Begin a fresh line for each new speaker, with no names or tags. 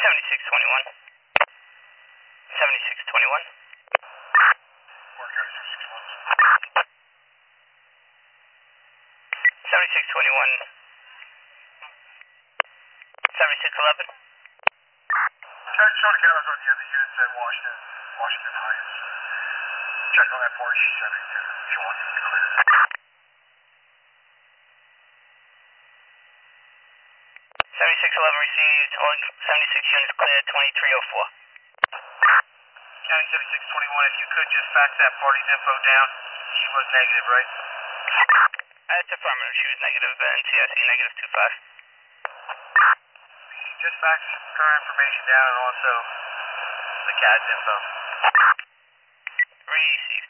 7621. 7621. 7621. 7611.
Sean Cameron's on the other units at Washington Heights. Check on that Porsche 72 if you want to be clear.
7611 received. All 76 units cleared. 2304.
County 7621, if you could just fax that party's info down. She was negative, right?
That's affirmative. She was negative. NCIC negative 25.
Just fax her information down and also the CAD's info.
Received.